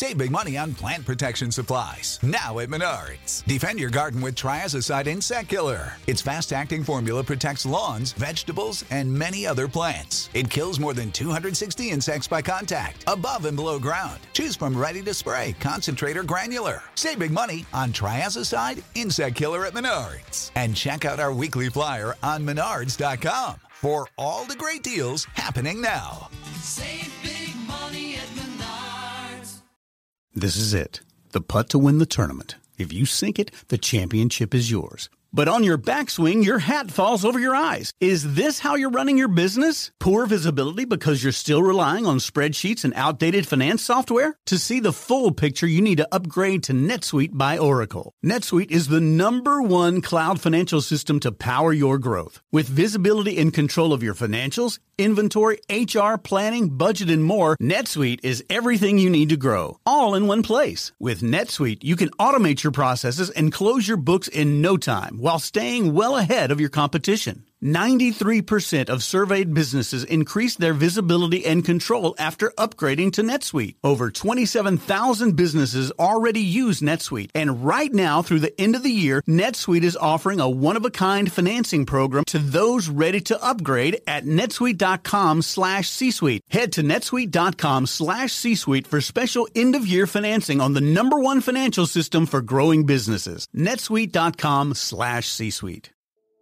Save big money on plant protection supplies. Now at Menards. Defend your garden with Triazicide Insect Killer. Its fast-acting formula protects lawns, vegetables, and many other plants. It kills more than 260 insects by contact, above and below ground. Choose from ready to spray, concentrate, or granular. Save big money on Triazicide Insect Killer at Menards. And check out our weekly flyer on Menards.com for all the great deals happening now. Save big money at Menards. This is it. The putt to win the tournament. If you sink it, the championship is yours. But on your backswing, your hat falls over your eyes. Is this how you're running your business? Poor visibility because you're still relying on spreadsheets and outdated finance software? To see the full picture, you need to upgrade to NetSuite by Oracle. NetSuite is the #1 cloud financial system to power your growth. With visibility and control of your financials, inventory, HR, planning, budget, and more, NetSuite is everything you need to grow, all in one place. With NetSuite, you can automate your processes and close your books in no time while staying well ahead of your competition. 93% of surveyed businesses increased their visibility and control after upgrading to NetSuite. Over 27,000 businesses already use NetSuite. And right now, through the end of the year, NetSuite is offering a one-of-a-kind financing program to those ready to upgrade at netsuite.com/C-Suite. Head to netsuite.com/C-Suite for special end-of-year financing on the #1 financial system for growing businesses. netsuite.com/C-Suite.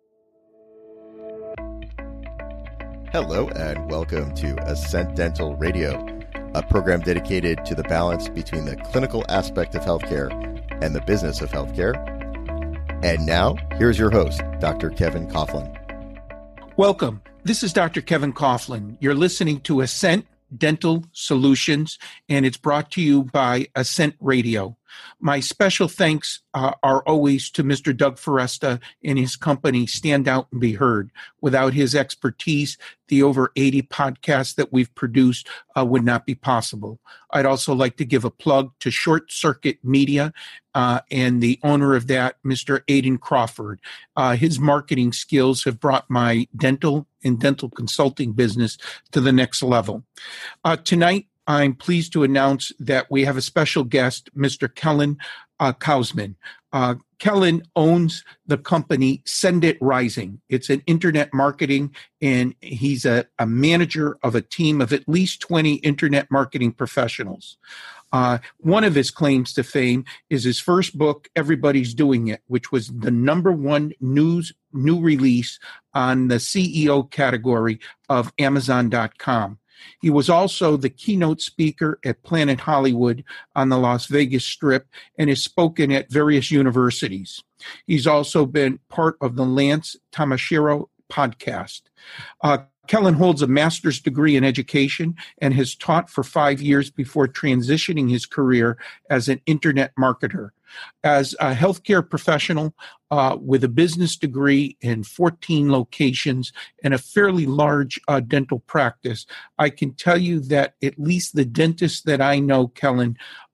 Hello and welcome to Ascent Dental Radio, a program dedicated to the balance between the clinical aspect of healthcare and the business of healthcare. And now, here's your host, Dr. Kevin Coughlin. Welcome. This is Dr. Kevin Coughlin. You're listening to Ascent Dental Solutions, and it's brought to you by Ascent Radio. My special thanks are always to Mr. Doug Foresta and his company, Stand Out and Be Heard. Without his expertise, the over 80 podcasts that we've produced would not be possible. I'd also like to give a plug to Short Circuit Media and the owner of that, Mr. Aidan Crawford. His marketing skills have brought my dental and dental consulting business to the next level. Tonight, I'm pleased to announce that we have a special guest, Mr. Kellen Kausman. Kellen owns the company Send It Rising. It's an internet marketing, and he's a manager of a team of at least 20 internet marketing professionals. One of his claims to fame is his first book, Everybody's Doing It, which was the #1 new release on the CEO category of Amazon.com. He was also the keynote speaker at Planet Hollywood on the Las Vegas Strip and has spoken at various universities. He's also been part of the Lance Tamashiro podcast. Kellen holds a master's degree in education and has taught for 5 years before transitioning his career as an internet marketer. As a healthcare professional with a business degree in 14 locations and a fairly large dental practice, I can tell you that at least the dentists that I know, Kellen,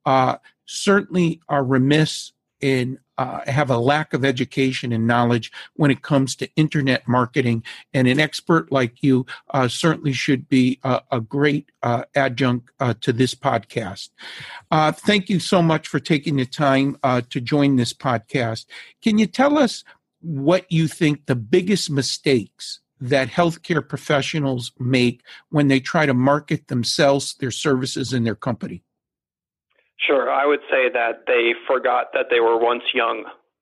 certainly are remiss in have a lack of education and knowledge when it comes to internet marketing, and an expert like you certainly should be a great adjunct to this podcast. Thank you so much for taking the time to join this podcast. Can you tell us what you think the biggest mistakes that healthcare professionals make when they try to market themselves, their services, and their company? Sure. I would say that they forgot that they were once young.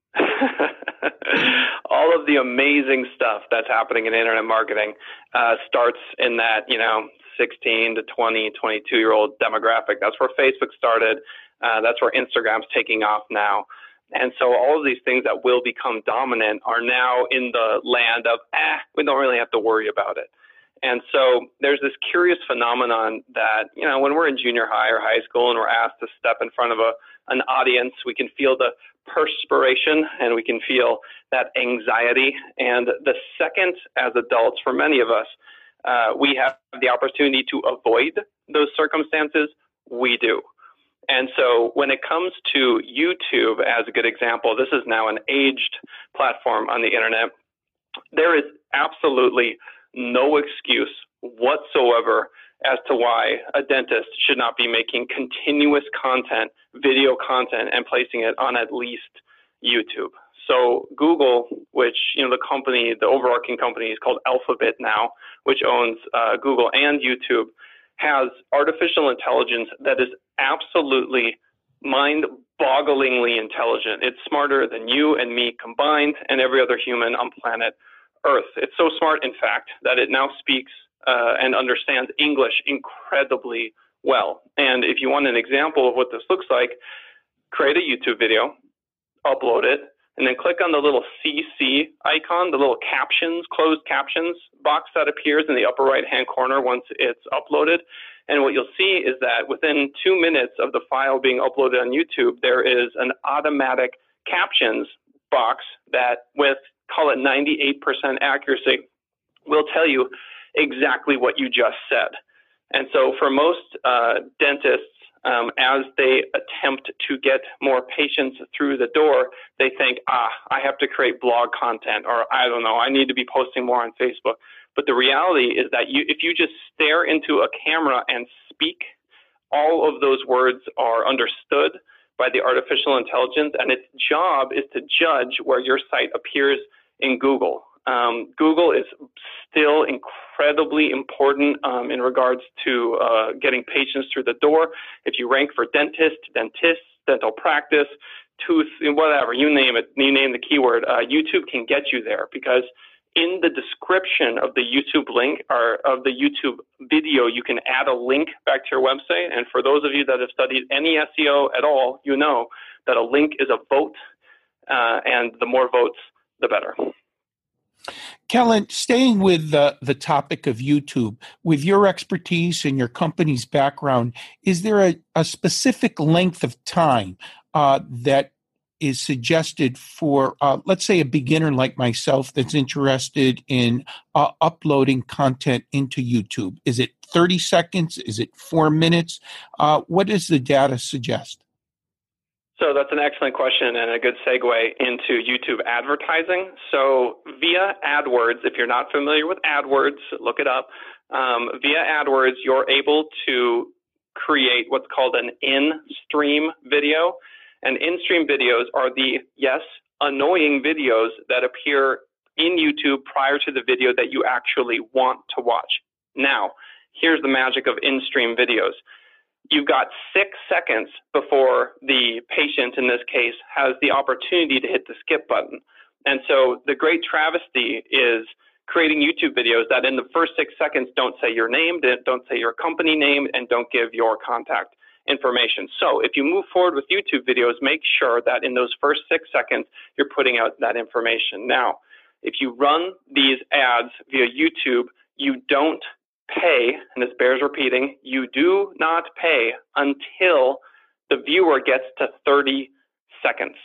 All of the amazing stuff that's happening in internet marketing starts in that, 16 to 20, 22-year-old demographic. That's where Facebook started. That's where Instagram's taking off now. And so all of these things that will become dominant are now in the land of, we don't really have to worry about it. And so there's this curious phenomenon that, when we're in junior high or high school and we're asked to step in front of an audience, we can feel the perspiration and we can feel that anxiety. And the second, as adults, for many of us, we have the opportunity to avoid those circumstances, we do. And so when it comes to YouTube, as a good example, this is now an aged platform on the internet. There is absolutely no excuse whatsoever as to why a dentist should not be making continuous content, video content, and placing it on at least YouTube. So Google, which, the company, the overarching company is called Alphabet now, which owns Google and YouTube, has artificial intelligence that is absolutely mind-bogglingly intelligent. It's smarter than you and me combined and every other human on planet Earth. It's so smart, in fact, that it now speaks and understands English incredibly well. And if you want an example of what this looks like, create a YouTube video, upload it, and then click on the little CC icon, the little captions, closed captions box that appears in the upper right-hand corner once it's uploaded. And what you'll see is that within 2 minutes of the file being uploaded on YouTube, there is an automatic captions box that, with, call it 98% accuracy, will tell you exactly what you just said. And so for most dentists, as they attempt to get more patients through the door, they think, I have to create blog content, or I don't know, I need to be posting more on Facebook. But the reality is that if you just stare into a camera and speak, all of those words are understood by the artificial intelligence, and its job is to judge where your site appears in Google. Google is still incredibly important in regards to getting patients through the door. If you rank for dentists, dental practice, tooth, whatever, you name it, you name the keyword, YouTube can get you there, because in the description of the YouTube link or of the YouTube video, you can add a link back to your website. And for those of you that have studied any SEO at all, you know that a link is a vote, and the more votes, the better. Kellen, staying with the topic of YouTube, with your expertise and your company's background, is there a specific length of time that is suggested for, let's say, a beginner like myself that's interested in uploading content into YouTube? Is it 30 seconds? Is it 4 minutes? What does the data suggest? So that's an excellent question and a good segue into YouTube advertising. So via AdWords, if you're not familiar with AdWords, look it up. Via AdWords, you're able to create what's called an in-stream video. And in-stream videos are the, yes, annoying videos that appear in YouTube prior to the video that you actually want to watch. Now, here's the magic of in-stream videos. You've got 6 seconds before the patient, in this case, has the opportunity to hit the skip button. And so the great travesty is creating YouTube videos that in the first 6 seconds don't say your name, don't say your company name, and don't give your contact information. So if you move forward with YouTube videos, make sure that in those first 6 seconds, you're putting out that information. Now, if you run these ads via YouTube, you don't pay, and this bears repeating, you do not pay until the viewer gets to 30 seconds.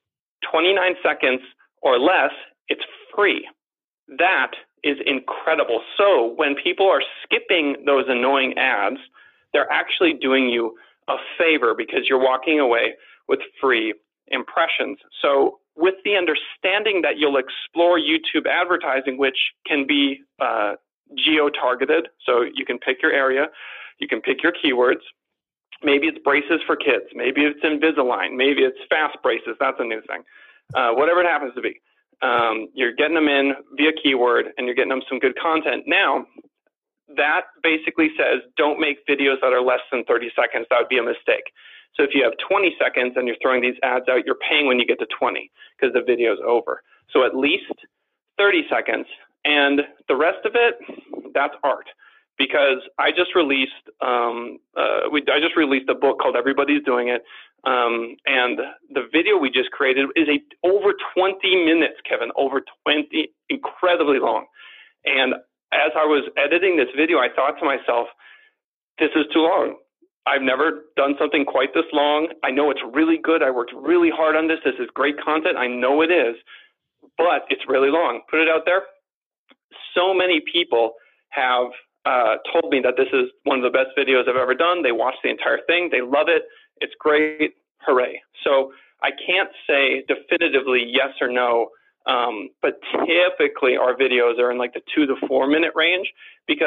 29 seconds or less, it's free. That is incredible. So when people are skipping those annoying ads, they're actually doing you a favor because you're walking away with free impressions. So with the understanding that you'll explore YouTube advertising, which can be geo-targeted, so you can pick your area, you can pick your keywords. Maybe it's braces for kids. Maybe it's Invisalign. Maybe it's fast braces. That's a new thing. Whatever it happens to be. You're getting them in via keyword, and you're getting them some good content. Now, that basically says don't make videos that are less than 30 seconds. That would be a mistake. So if you have 20 seconds and you're throwing these ads out, you're paying when you get to 20 because the video's over. So at least 30 seconds. And the rest of it, that's art. Because I just released a book called Everybody's Doing It. And the video we just created is over 20 minutes, Kevin, over 20, incredibly long. And as I was editing this video, I thought to myself, this is too long. I've never done something quite this long. I know it's really good. I worked really hard on this. This is great content. I know it is, but it's really long. Put it out there. So many people have told me that this is one of the best videos I've ever done. They watched the entire thing. They love it. It's great. Hooray. So I can't say definitively yes or no, but typically our videos are in like the 2 to 4 minute range because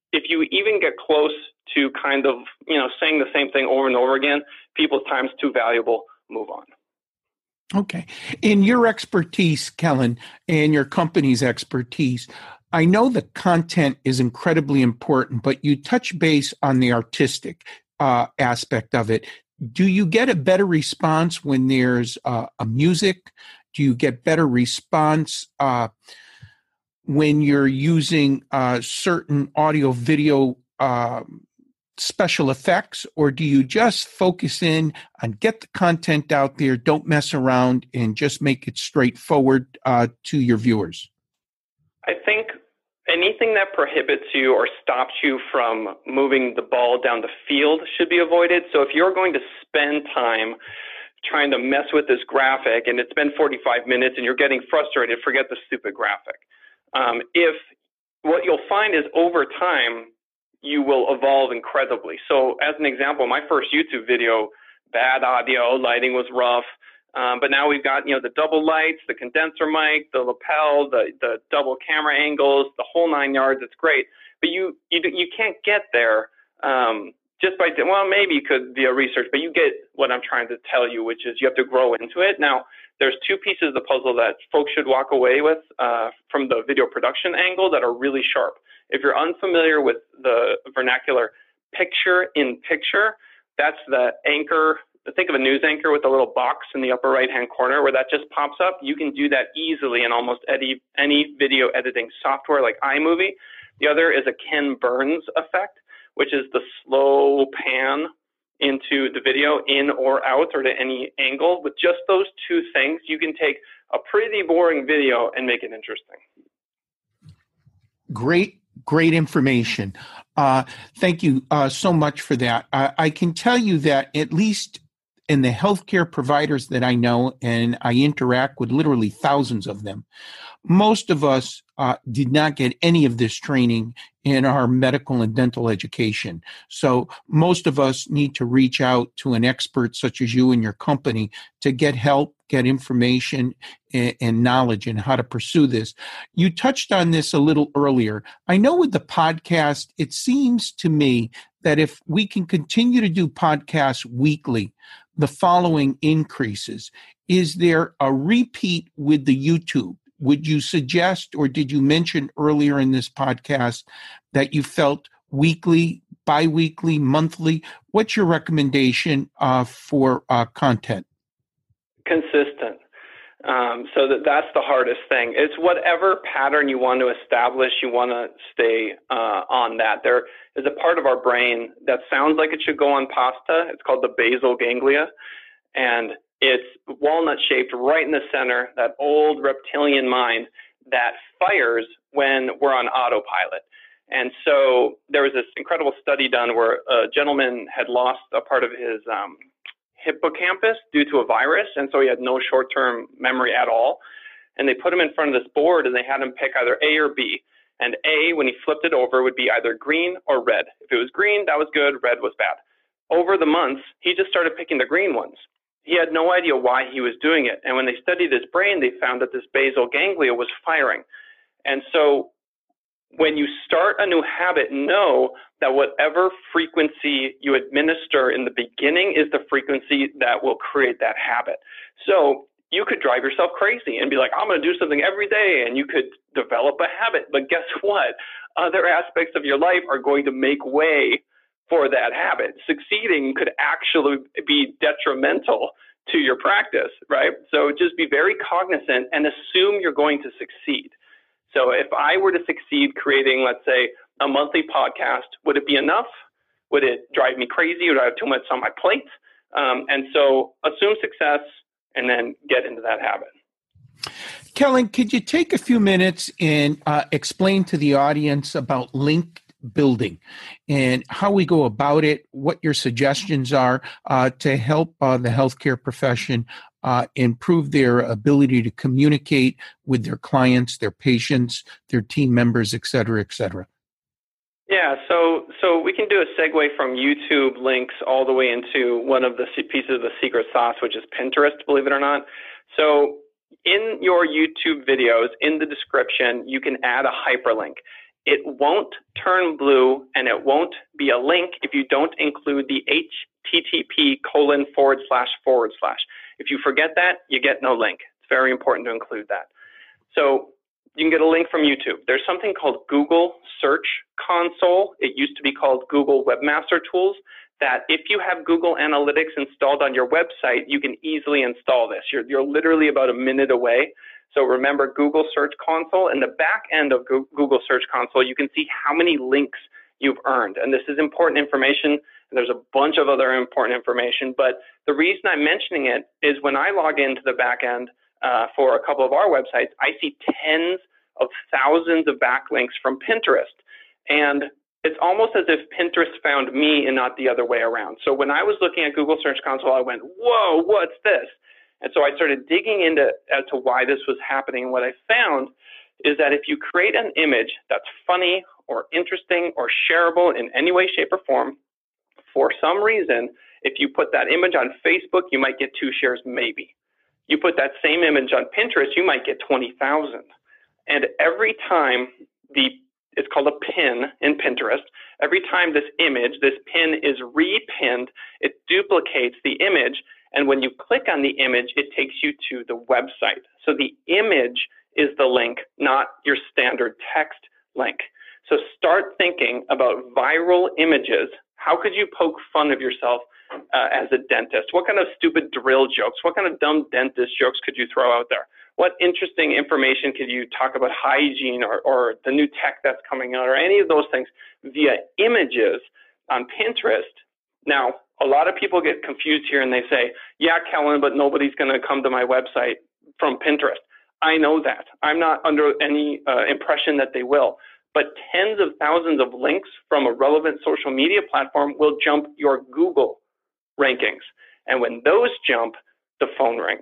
if you even get close to kind of, saying the same thing over and over again, people's time's too valuable, move on. Okay. In your expertise, Kellen, and your company's expertise, I know the content is incredibly important, but you touch base on the artistic aspect of it. Do you get a better response when there's a music? Do you get better response when you're using certain audio, video special effects, or do you just focus in on get the content out there, don't mess around, and just make it straightforward to your viewers? I think anything that prohibits you or stops you from moving the ball down the field should be avoided. So if you're going to spend time trying to mess with this graphic and it's been 45 minutes and you're getting frustrated, forget the stupid graphic. If what you'll find is over time, you will evolve incredibly. So as an example, my first YouTube video, bad audio, lighting was rough. But now we've got, the double lights, the condenser mic, the lapel, the double camera angles, the whole 9 yards. It's great. But you can't get there just by, maybe you could via research, but you get what I'm trying to tell you, which is you have to grow into it. Now, there's two pieces of the puzzle that folks should walk away with from the video production angle that are really sharp. If you're unfamiliar with the vernacular picture-in-picture, that's the anchor. Think of a news anchor with a little box in the upper right-hand corner where that just pops up. You can do that easily in almost any video editing software like iMovie. The other is a Ken Burns effect, which is the slow pan into the video in or out or to any angle. With just those two things, you can take a pretty boring video and make it interesting. Great information. Thank you so much for that. I can tell you that at least in the healthcare providers that I know, and I interact with literally thousands of them, most of us did not get any of this training in our medical and dental education. So most of us need to reach out to an expert such as you and your company to get help, get information and knowledge in how to pursue this. You touched on this a little earlier. I know with the podcast, it seems to me that if we can continue to do podcasts weekly, the following increases. Is there a repeat with the YouTube? Would you suggest, or did you mention earlier in this podcast that you felt weekly, biweekly, monthly? What's your recommendation for content? Consistent. So that's the hardest thing. It's whatever pattern you want to establish, you want to stay on that. There is a part of our brain that sounds like it should go on pasta. It's called the basal ganglia. And it's walnut shaped right in the center, that old reptilian mind that fires when we're on autopilot. And so there was this incredible study done where a gentleman had lost a part of his hippocampus due to a virus, and so he had no short-term memory at all. And they put him in front of this board, and they had him pick either A or B. And A, when he flipped it over, would be either green or red. If it was green, that was good. Red was bad. Over the months, he just started picking the green ones. He had no idea why he was doing it. And when they studied his brain, they found that this basal ganglia was firing. And so when you start a new habit, know that whatever frequency you administer in the beginning is the frequency that will create that habit. So you could drive yourself crazy and be like, I'm going to do something every day, and you could develop a habit. But guess what? Other aspects of your life are going to make way for that habit. Succeeding could actually be detrimental to your practice, right? So just be very cognizant and assume you're going to succeed. So if I were to succeed creating, let's say, a monthly podcast, would it be enough? Would it drive me crazy? Would I have too much on my plate? And so assume success and then get into that habit. Kellen, could you take a few minutes and explain to the audience about link building and how we go about it, what your suggestions are to help the healthcare profession improve their ability to communicate with their clients, their patients, their team members, et cetera, et cetera? Yeah, so we can do a segue from YouTube links all the way into one of the pieces of the secret sauce, which is Pinterest, believe it or not. So in your YouTube videos, in the description, you can add a hyperlink. it won't turn blue and it won't be a link if you don't include the http://. If you forget that, you get no link. It's very important to include that. So you can get a link from YouTube. There's something called Google Search Console. It used to be called Google Webmaster Tools, that if you have Google Analytics installed on your website, you can easily install this. You're literally about a minute away. So remember Google Search Console. In the back end of Google Search Console, you can see how many links you've earned. And this is important information. There's a bunch of other important information. But the reason I'm mentioning it is when I log into the back end for a couple of our websites, I see tens of thousands of backlinks from Pinterest. And it's almost as if Pinterest found me and not the other way around. So when I was looking at Google Search Console, I went, whoa, what's this? And so I started digging into as to why this was happening. And what I found is that if you create an image that's funny or interesting or shareable in any way, shape, or form, for some reason, if you put that image on Facebook, you might get 2 shares maybe. You put that same image on Pinterest, you might get 20,000. And every time it's called a pin in Pinterest, every time this pin is repinned, it duplicates the image. And when you click on the image, it takes you to the website. So the image is the link, not your standard text link. So start thinking about viral images. How could you poke fun of yourself as a dentist? What kind of stupid drill jokes? What kind of dumb dentist jokes could you throw out there? What interesting information could you talk about hygiene or the new tech that's coming out or any of those things via images on Pinterest? Now, a lot of people get confused here and they say, yeah, Kellen, but nobody's going to come to my website from Pinterest. I know that. I'm not under any impression that they will. But tens of thousands of links from a relevant social media platform will jump your Google rankings. And when those jump, the phone rings.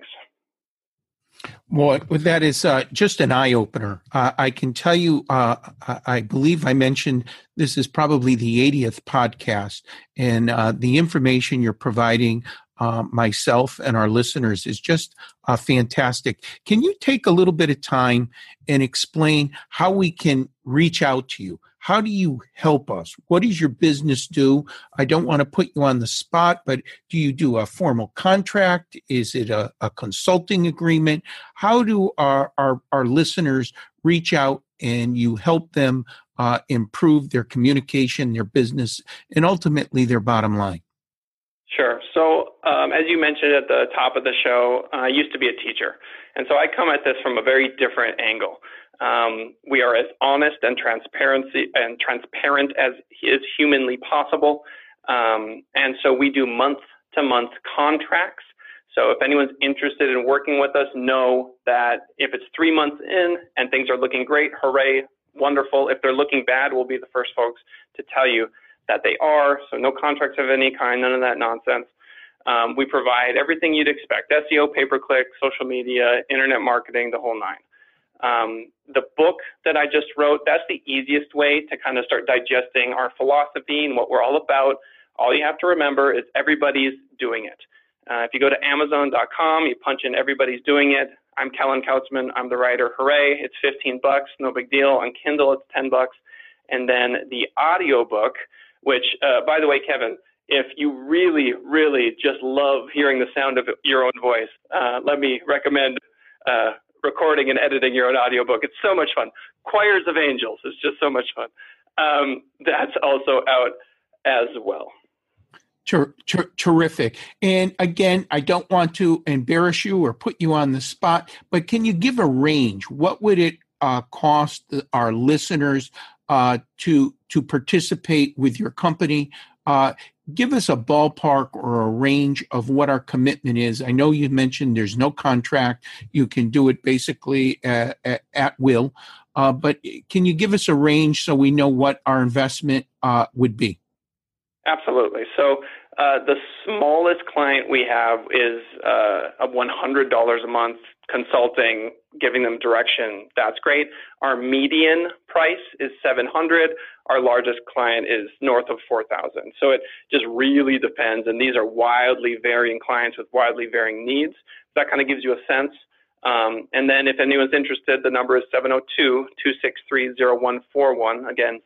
Well, that is just an eye-opener. I can tell you, I believe I mentioned this is probably the 80th podcast, and the information you're providing myself and our listeners is just fantastic. Can you take a little bit of time and explain how we can reach out to you? How do you help us? What does your business do? I don't want to put you on the spot, but do you do a formal contract? Is it a consulting agreement? How do our listeners reach out and you help them improve their communication, their business, and ultimately their bottom line? Sure. So as you mentioned at the top of the show, I used to be a teacher. And so I come at this from a very different angle. We are as honest and transparent as is humanly possible. And so we do month-to-month contracts. So if anyone's interested in working with us, know that if it's 3 months in and things are looking great, hooray, wonderful. If they're looking bad, we'll be the first folks to tell you that they are. So no contracts of any kind, none of that nonsense. We provide everything you'd expect: SEO, pay-per-click, social media, internet marketing, the whole nine. The book that I just wrote, that's the easiest way to kind of start digesting our philosophy and what we're all about. All you have to remember is everybody's doing it. If you go to Amazon.com, you punch in everybody's doing it. I'm Kellen Kautzman. I'm the writer. Hooray. It's $15. No big deal. On Kindle, it's $10. And then the audiobook, which, by the way, Kevin, if you really, really just love hearing the sound of your own voice, let me recommend recording and editing your own audiobook. It's so much fun. Choirs of Angels is just so much fun. That's also out as well. Terrific. And again, I don't want to embarrass you or put you on the spot, but can you give a range? What would it cost our listeners to participate with your company? Give us a ballpark or a range of what our commitment is. I know you mentioned there's no contract. You can do it basically at will. But can you give us a range so we know what our investment would be? Absolutely. So the smallest client we have is $100 a month consulting, giving them direction. That's great. Our median price is $700. Our largest client is north of $4,000. So it just really depends. And these are wildly varying clients with wildly varying needs. That kind of gives you a sense. And then if anyone's interested, the number is 702-263-0141. Again,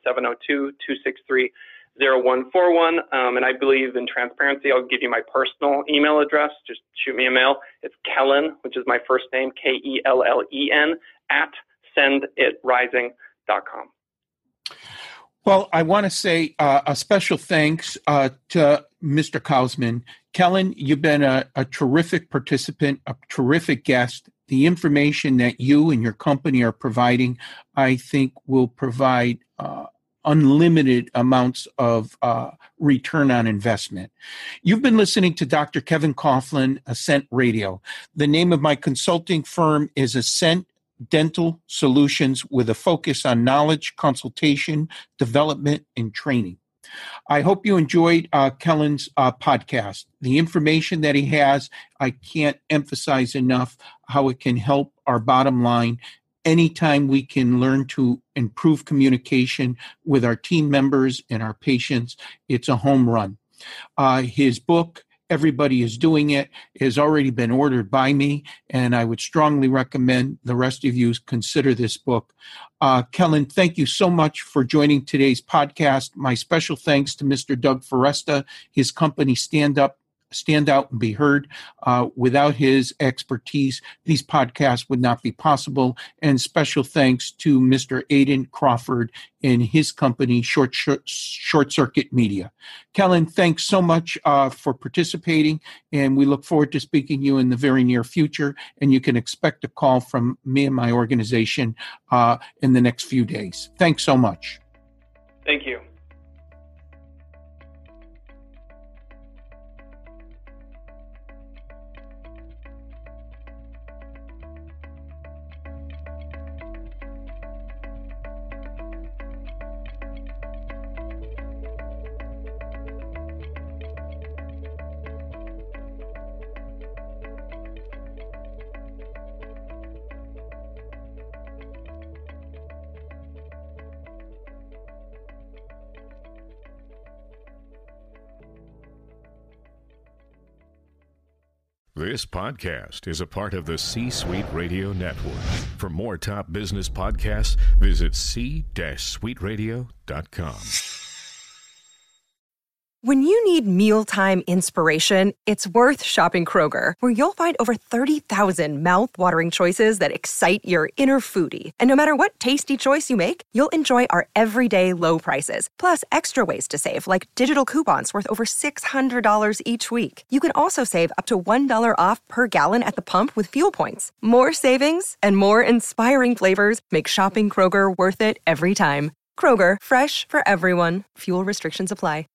702-263-0141. And I believe in transparency. I'll give you my personal email address. Just shoot me a mail. It's Kellen, which is my first name, K-E-L-L-E-N, @senditrising.com. Well, I want to say a special thanks to Mr. Kausman. Kellen, you've been a terrific participant, a terrific guest. The information that you and your company are providing, I think, will provide unlimited amounts of return on investment. You've been listening to Dr. Kevin Coughlin, Ascent Radio. The name of my consulting firm is Ascent Dental Solutions, with a focus on knowledge, consultation, development, and training. I hope you enjoyed Kellen's podcast. The information that he has, I can't emphasize enough how it can help our bottom line. Anytime we can learn to improve communication with our team members and our patients, it's a home run. His book, Everybody is Doing It, has already been ordered by me, and I would strongly recommend the rest of you consider this book. Kellen, thank you so much for joining today's podcast. My special thanks to Mr. Doug Foresta, his company Stand Out and Be Heard. Without his expertise, these podcasts would not be possible. And special thanks to Mr. Aidan Crawford and his company, Short Circuit Media. Kellen, thanks so much for participating, and we look forward to speaking to you in the very near future. And you can expect a call from me and my organization in the next few days. Thanks so much. Thank you. This podcast is a part of the C-Suite Radio Network. For more top business podcasts, visit c-suiteradio.com. When you need mealtime inspiration, it's worth shopping Kroger, where you'll find over 30,000 mouth-watering choices that excite your inner foodie. And no matter what tasty choice you make, you'll enjoy our everyday low prices, plus extra ways to save, like digital coupons worth over $600 each week. You can also save up to $1 off per gallon at the pump with fuel points. More savings and more inspiring flavors make shopping Kroger worth it every time. Kroger, fresh for everyone. Fuel restrictions apply.